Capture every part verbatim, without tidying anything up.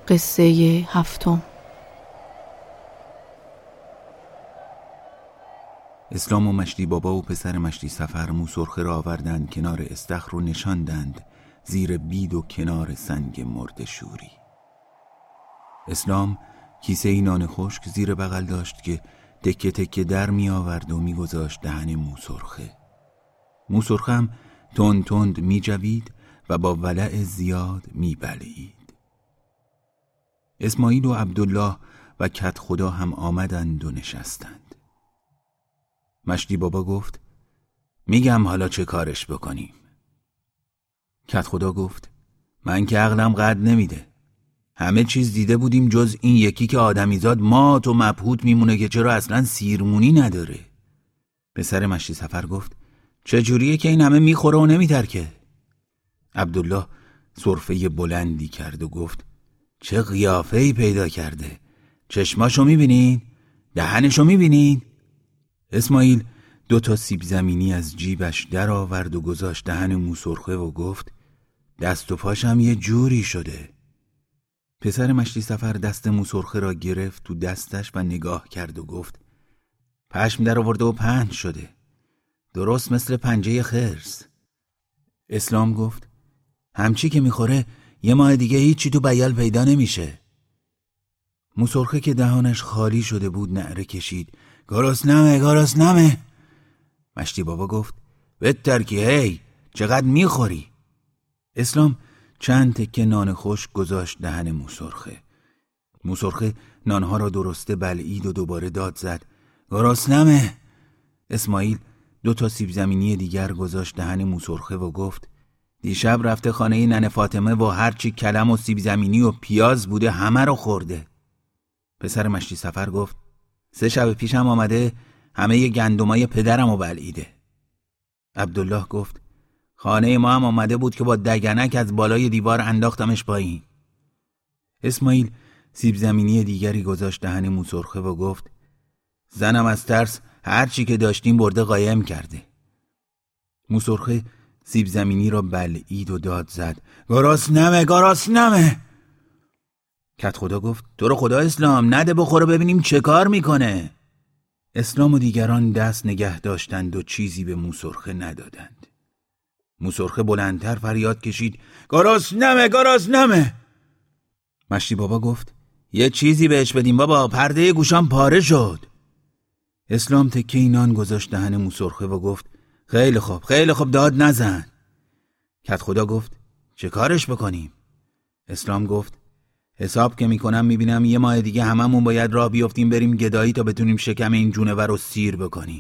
قصه هفتم. اسلام و مشتی بابا و پسر مشتی سفر موسرخه را آوردند کنار استخر و نشاندند زیر بید و کنار سنگ مرد شوری. اسلام کیسه نان خشک زیر بغل داشت که تکه تکه در می آورد و می گذاشت دهن موسرخه. موسرخه هم تند تند می جوید و با ولع زیاد می بلعید. اسماعیل و عبدالله و کت خدا هم آمدند و نشستند. مشتی بابا گفت میگم حالا چه کارش بکنیم؟ کت خدا گفت من که عقلم قد نمیده. همه چیز دیده بودیم جز این یکی که آدمیزاد مات و مبهوت میمونه که چرا اصلا سیرمونی نداره. پسر مشتی سفر گفت چجوریه که این همه میخوره و نمیترکه؟ عبدالله سرفه بلندی کرد و گفت چه قیافه‌ای پیدا کرده. چشماشو میبینین؟ دهنشو میبینین؟ اسماعیل دو تا سیب زمینی از جیبش در آورد و گذاشت دهن موسرخه و گفت دست و پاشم یه جوری شده. پسر مشتی سفر دست موسرخه را گرفت تو دستش و نگاه کرد و گفت پشم در آورده و پهن شده، درست مثل پنجه خرس. اسلام گفت همچی که میخوره یه ماه دیگه هیچی تو بیال پیدا نمیشه. موسرخه که دهانش خالی شده بود نعره کشید گرسنمه گرسنمه. مشتی بابا گفت بهتر که هی چقدر میخوری؟ اسلام چند تکه نان خشک گذاشت دهن موسرخه. موسرخه نانها را درسته بلعید و دوباره داد زد گرسنمه. اسماعیل دو تا سیب زمینی دیگر گذاشت دهن موسرخه و گفت دیشب رفته خانه ننه فاطمه و هرچی کلم و سیب زمینی و پیاز بوده همه رو خورده. پسر مشتی سفر گفت سه شب پیشم آمده همه ی گندمای پدرم رو بلعیده. عبدالله گفت خانه ما هم آمده بود که با دگنک از بالای دیوار انداختمش پایین. اسماعیل سیب زمینی دیگری گذاشت دهن موسرخه و گفت زنم از ترس هرچی که داشتیم برده قایم کرده. موسرخه سیب زمینی را بلعید و داد زد گرسنمه گرسنمه. کت خدا گفت تو رو خدا اسلام نده بخوره ببینیم چه کار میکنه. اسلام و دیگران دست نگه داشتند و چیزی به موسرخه ندادند. موسرخه بلندتر فریاد کشید گرسنمه گرسنمه. مشتی بابا گفت یه چیزی بهش بدیم بابا، پرده گوشام پاره شد. اسلام تکه نان گذاشت دهن موسرخه و گفت خیلی خوب خیلی خوب داد نزن. کت خدا گفت چه کارش بکنیم؟ اسلام گفت حساب که میکنم میبینم یه ماه دیگه هممون باید راه بیافتیم بریم گدایی تا بتونیم شکم این جونور رو سیر بکنیم.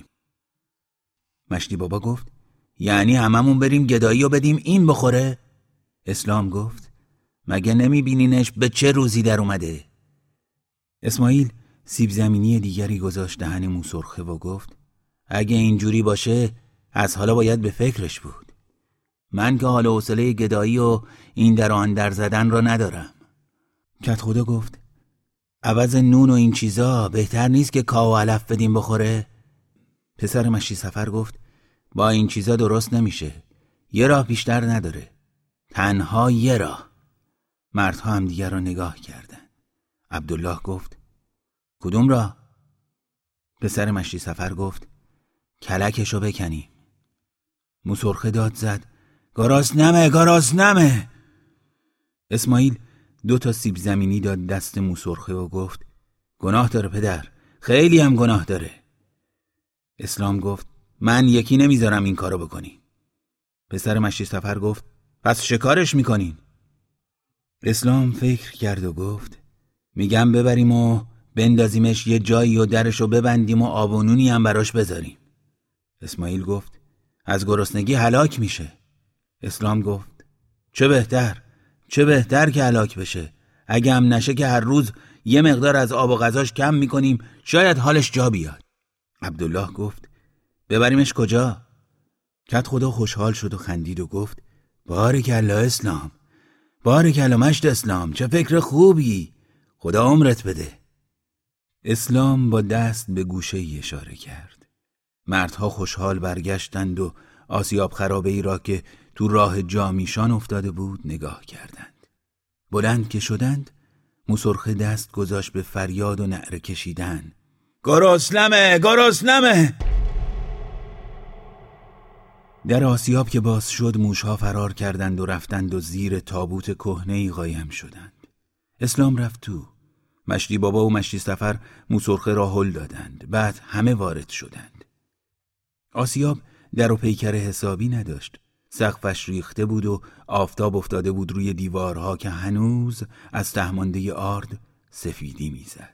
مشتی بابا گفت یعنی هممون بریم گدایی و بدیم این بخوره؟ اسلام گفت مگه نمیبینینش به چه روزی در اومده؟ اسماعیل سیب زمینی دیگری گذاشت دهن موسرخه و گفت اگه اینجوری باشه از حالا باید به فکرش بود. من که حال و حوصله گدایی و این در آن در زدن را ندارم. کت خدا گفت عوض نون و این چیزا بهتر نیست که کاو و علف بدیم بخوره؟ پسر مشتی سفر گفت با این چیزا درست نمیشه، یه راه بیشتر نداره، تنها یه راه. مردها هم دیگر را نگاه کردن. عبدالله گفت کدوم راه؟ پسر مشتی سفر گفت کلکشو بکنیم. موسرخه داد زد گرسنمه گرسنمه. اسماعیل دو تا سیب زمینی داد دست موسرخه و گفت گناه داره پدر، خیلی هم گناه داره. اسلام گفت من یکی نمیذارم این کارو بکنی. پسر مشتی سفر گفت پس چه کارش میکنین؟ اسلام فکر کرد و گفت میگم ببریم و بندازیمش یه جایی و درشو ببندیم و آب و نونی هم براش بذاریم. اسماعیل گفت از گرسنگی هلاک میشه. اسلام گفت چه بهتر چه بهتر که هلاک بشه. اگه هم نشه که هر روز یه مقدار از آب و غذاش کم میکنیم، شاید حالش جا بیاد. عبدالله گفت ببریمش کجا؟ کت خدا خوشحال شد و خندید و گفت بارکالله اسلام، بارکالله مشت اسلام، چه فکر خوبی، خدا عمرت بده. اسلام با دست به گوشه ای اشاره کرد. مردها خوشحال برگشتند و آسیاب خرابه ای را که تو راه جامیشان افتاده بود نگاه کردند. بلند که شدند موسرخه دست گذاشت به فریاد و نعره کشیدن. گرسنمه گرسنمه! در آسیاب که باز شد موشها فرار کردند و رفتند و زیر تابوت کهنه‌ای قایم شدند. اسلام رفت تو. مشتی بابا و مشتی سفر موسرخه را هل دادند. بعد همه وارد شدند. آسیاب در و پیکر حسابی نداشت. سقفش ریخته بود و آفتاب افتاده بود روی دیوارها که هنوز از تهمانده آرد سفیدی میزد.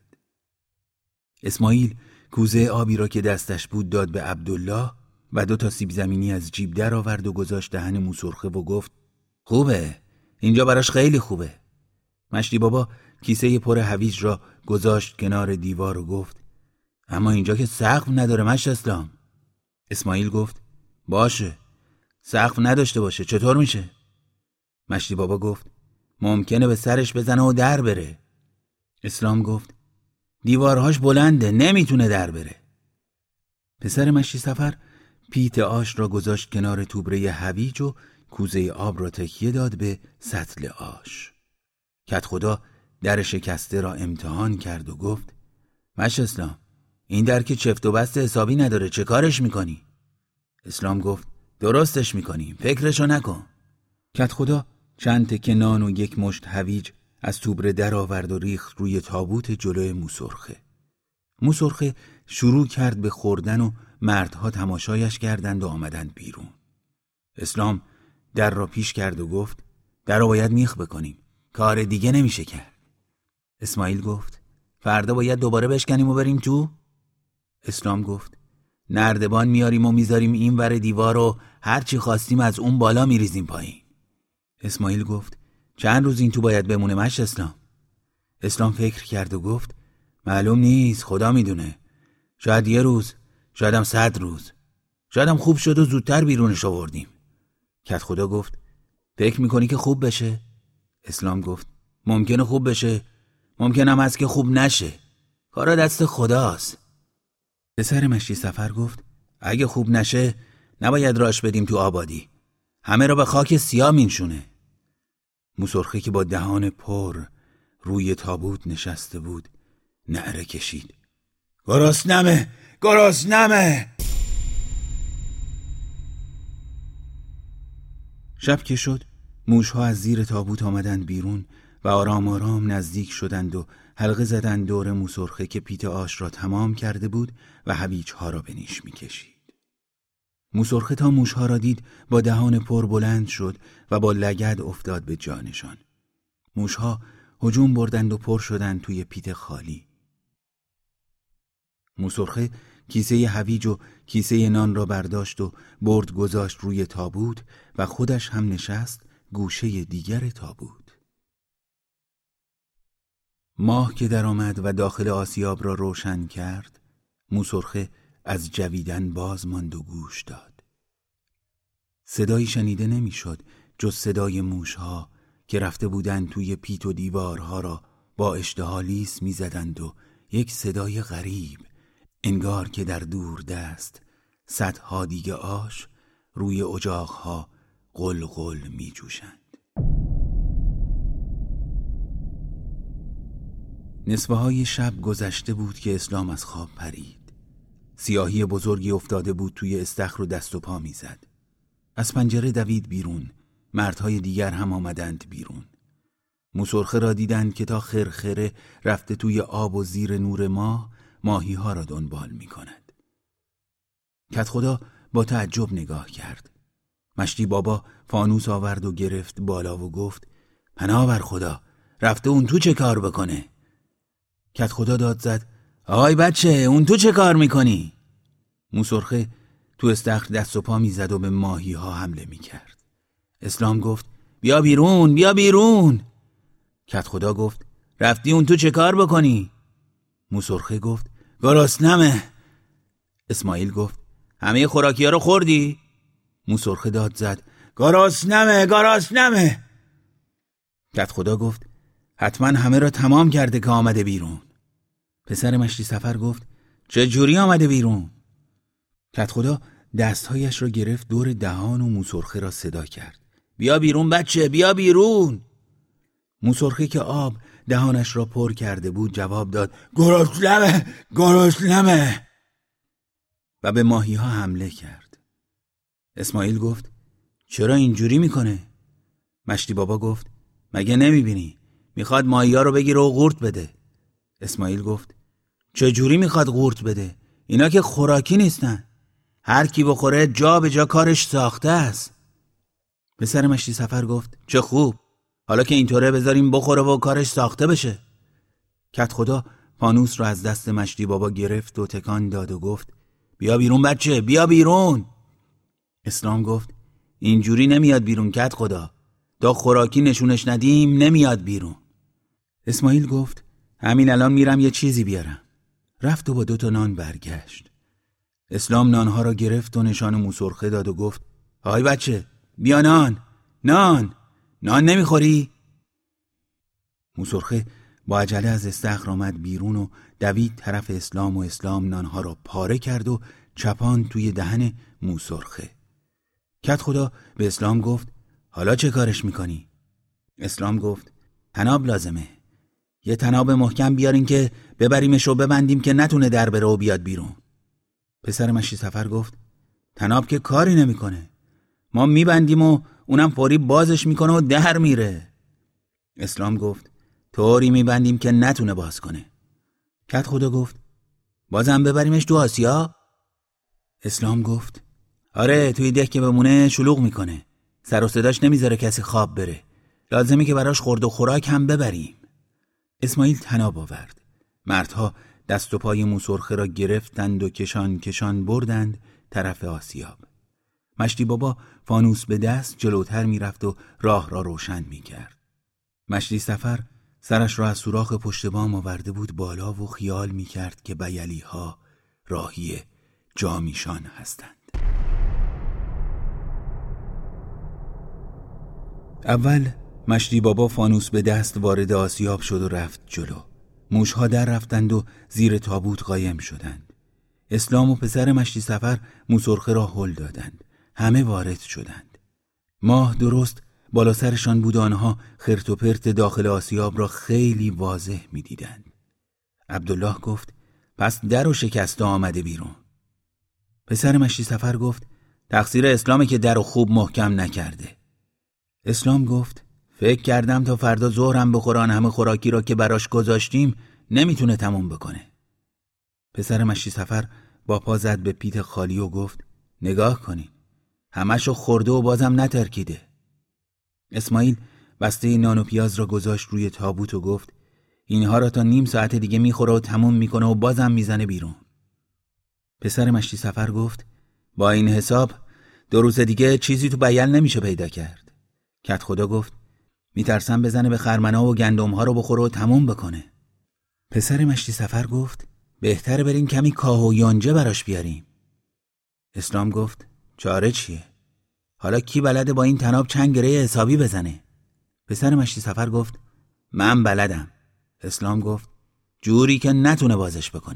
اسماعیل کوزه آبی را که دستش بود داد به عبدالله و دو تا سیب زمینی از جیب در آورد و گذاشت دهن موسرخه و گفت خوبه، اینجا براش خیلی خوبه. مشتی بابا کیسه پر هویج را گذاشت کنار دیوار و گفت اما اینجا که سقف نداره مشت اسلام. اسماعیل گفت باشه، سقف نداشته باشه چطور میشه؟ مشتی بابا گفت ممکنه به سرش بزنه و در بره. اسلام گفت دیوارهاش بلنده نمیتونه در بره. پسر مشتی سفر پیت آش را گذاشت کنار توبره هویج و کوزه آب را تکیه داد به سطل آش. کت خدا در شکسته را امتحان کرد و گفت مشت اسلام این در که چفت و بست حسابی نداره چه کارش میکنی؟ اسلام گفت درستش میکنیم فکرشو نکن. کت خدا چند تکه نان و یک مشت هویج از توبره در آورد و ریخت روی تابوت جلوی موسرخه. موسرخه شروع کرد به خوردن و مردها تماشایش کردند و آمدند بیرون. اسلام در را پیش کرد و گفت در را باید میخ بکنیم، کار دیگه نمیشه کرد. اسماعیل گفت فردا باید دوباره بشکنیم و بریم تو؟ اسلام گفت نردبان میاریم و میذاریم این ور دیوار و هرچی خواستیم از اون بالا میریزیم پایین. اسماعیل گفت چند روز این تو باید بمونه مشت اسلام؟ اسلام فکر کرد و گفت معلوم نیست، خدا میدونه، شاید یه روز، شاید هم صد روز، شاید هم خوب شد و زودتر بیرونش آوردیم. کت خدا گفت فکر میکنی که خوب بشه؟ اسلام گفت ممکنه خوب بشه، ممکنه هم از که خوب نشه، کارا دست خداست. پسر مشتی سفر گفت اگه خوب نشه نباید راش بدیم تو آبادی، همه را به خاک سیاه مینشونه. موسرخه که با دهان پر روی تابوت نشسته بود نعره کشید گرسنمه گرسنمه. شب که شد موشها از زیر تابوت آمدند بیرون و آرام آرام نزدیک شدند و حلقه زدند دور موسرخه که پیت آش را تمام کرده بود و هویج‌ها را به نیش می‌کشید. موسرخه تا موشها را دید با دهان پر بلند شد و با لگد افتاد به جانشان. موشها هجوم بردند و پر شدند توی پیت خالی. موسرخه کیسه هویج و کیسه نان را برداشت و برد گذاشت روی تابوت و خودش هم نشست گوشه دیگر تابوت. ماه که در آمد و داخل آسیاب را روشن کرد، موسرخه از جویدن باز ماند و گوش داد. صدایی شنیده نمیشد جز صدای موشها که رفته بودند توی پیت و دیوارها را با اشتها لیس می زدند و یک صدای غریب انگار که در دور دست صدها دیگه آش روی اجاقها قل قل می جوشند. نصفه های شب گذشته بود که اسلام از خواب پرید. سیاهی بزرگی افتاده بود توی استخر و دست و پا می زد. از پنجره دوید بیرون. مردهای دیگر هم آمدند بیرون. موسرخه را دیدند که تا خرخره رفته توی آب و زیر نور ماه ماهی ها را دنبال می کند. کت خدا با تعجب نگاه کرد. مشتی بابا فانوس آورد و گرفت بالا و گفت پناه بر خدا، رفته اون تو چه کار بکنه؟ کت خدا داد زد آی بچه اون تو چه کار میکنی؟ موسرخه تو استخر دست و پا میزد و به ماهی ها حمله میکرد. اسلام گفت بیا بیرون بیا بیرون. کت خدا گفت رفتی اون تو چه کار بکنی؟ موسرخه گفت گرسنمه. اسماعیل گفت همه خوراکی ها رو خوردی؟ موسرخه داد زد گرسنمه گرسنمه. کت خدا گفت حتما همه را تمام کرده که آمده بیرون. پسر مشتی سفر گفت چه جوری آمده بیرون؟ کت خدا دستهایش را گرفت دور دهان و موسرخه را صدا کرد بیا بیرون بچه بیا بیرون. موسرخه که آب دهانش را پر کرده بود جواب داد گرسنمه گرسنمه و به ماهی ها حمله کرد. اسماعیل گفت چرا اینجوری میکنه؟ مشتی بابا گفت مگه نمیبینی؟ میخواد ماهی ها رو بگیره و قورت بده. اسماعیل گفت چجوری میخواد قورت بده؟ اینا که خوراکی نیستن. هر کی بخوره جا به جا کارش ساخته است. پسر مشتی سفر گفت چه خوب، حالا که اینطوره بذاریم بخوره و کارش ساخته بشه. کت خدا فانوس رو از دست مشتی بابا گرفت و تکان داد و گفت بیا بیرون بچه، بیا بیرون. اسلام گفت اینجوری نمیاد بیرون کت خدا، تا خوراکی نشونش ندیم نمیاد بیرون. اسماعیل گفت همین الان میرم یه چیزی بیارم. رفت و با دو تا نان برگشت. اسلام نانها را گرفت و نشان موسرخه داد و گفت های بچه بیا نان، نان، نان نمیخوری؟ موسرخه با عجله از استخر آمد بیرون و دوید طرف اسلام و اسلام نانها را پاره کرد و چپان توی دهن موسرخه. کت خدا به اسلام گفت حالا چه کارش میکنی؟ اسلام گفت تناب لازمه، یه تناب محکم بیارین که ببریمش و ببندیم که نتونه در بره و بیاد بیرون. پسر مشتی سفر گفت تناب که کاری نمیکنه، ما میبندیم و اونم فوری بازش میکنه و در میره. اسلام گفت طوری میبندیم که نتونه باز کنه. کت خدا گفت بازم ببریمش تو آسیا؟ اسلام گفت آره، توی ده که بمونه شلوغ میکنه، سر و صداش نمیذاره کسی خواب بره، لازمه که براش خورد و خوراک هم ببریم. اسماعیل تناب آورد. مردها دست و پای موسرخه را گرفتند و کشان کشان بردند طرف آسیاب. مشتی بابا فانوس به دست جلوتر میرفت و راه را روشن میکرد. مشتی سفر سرش را از سوراخ پشت بام آورده بود بالا و خیال میکرد که بیلی ها راهی جامیشان هستند. اول مشتی بابا فانوس به دست وارد آسیاب شد و رفت جلو. موشها در رفتند و زیر تابوت قایم شدند. اسلام و پسر مشتی سفر موسرخه را هل دادند. همه وارد شدند. ماه درست بالا سرشان بود، آنها خرت و پرت داخل آسیاب را خیلی واضح می دیدند. عبدالله گفت پس در و شکسته آمده بیرون. پسر مشتی سفر گفت تقصیر اسلامه که در و خوب محکم نکرده. اسلام گفت فکر کردم تا فردا ظهرم بخوران همه خوراکی را که براش گذاشتیم نمیتونه تموم بکنه. پسر مشتی سفر با پا زد به پیت خالی و گفت نگاه کنین، همشو خورده و بازم نترکیده. اسماعیل بسته نان و پیاز را گذاشت روی تابوت و گفت اینها را تا نیم ساعت دیگه میخوره و تموم میکنه و بازم میزنه بیرون. پسر مشتی سفر گفت با این حساب دو روز دیگه چیزی تو بیل نمیشه پیدا کرد. کت خدا گفت میترسم بزنه به خرمنا و گندمها رو بخوره و تموم بکنه. پسر مشتی سفر گفت بهتره بریم کمی کاه و یونجه براش بیاریم. اسلام گفت چاره چیه؟ حالا کی بلده با این تناب چند گره حسابی بزنه؟ پسر مشتی سفر گفت من بلدم. اسلام گفت جوری که نتونه بازش بکنه.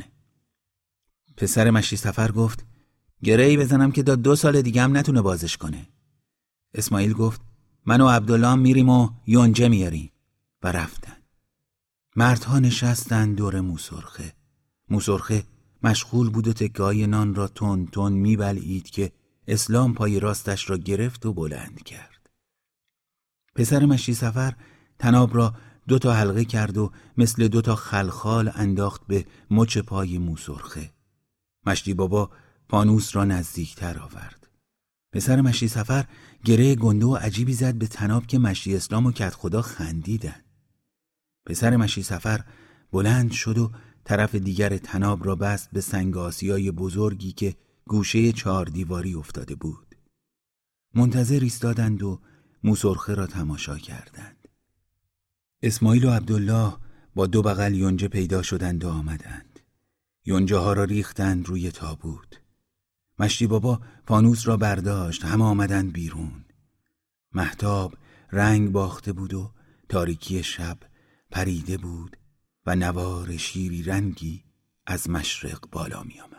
پسر مشتی سفر گفت گرهی بزنم که تا دو سال دیگه هم نتونه بازش کنه. اسماعیل گفت من و عبدالله میریم و یونجه میاریم. و رفتن. مردها نشستن دور موسرخه. موسرخه مشغول بود و تکه‌های نان را تون تون میبلعید که اسلام پای راستش را گرفت و بلند کرد. پسر مشتی سفر تناب را دو تا حلقه کرد و مثل دو تا خلخال انداخت به مچ پای موسرخه. مشتی بابا فانوس را نزدیکتر آورد. پسر مشتی سفر گره گنده و عجیبی زد به تناب که مشتی اسلام و کت خدا خندیدن. پسر مشتی سفر بلند شد و طرف دیگر تناب را بست به سنگ آسیای بزرگی که گوشه چهار دیواری افتاده بود. منتظر ایستادند و موسرخه را تماشا کردند. اسماعیل و عبدالله با دو بغل یونجه پیدا شدند و آمدند. یونجه ها را ریختند روی تابوت. مشتی بابا فانوس را برداشت، همه آمدند بیرون. مهتاب رنگ باخته بود و تاریکی شب پریده بود و نوار شیری رنگی از مشرق بالا می آمد.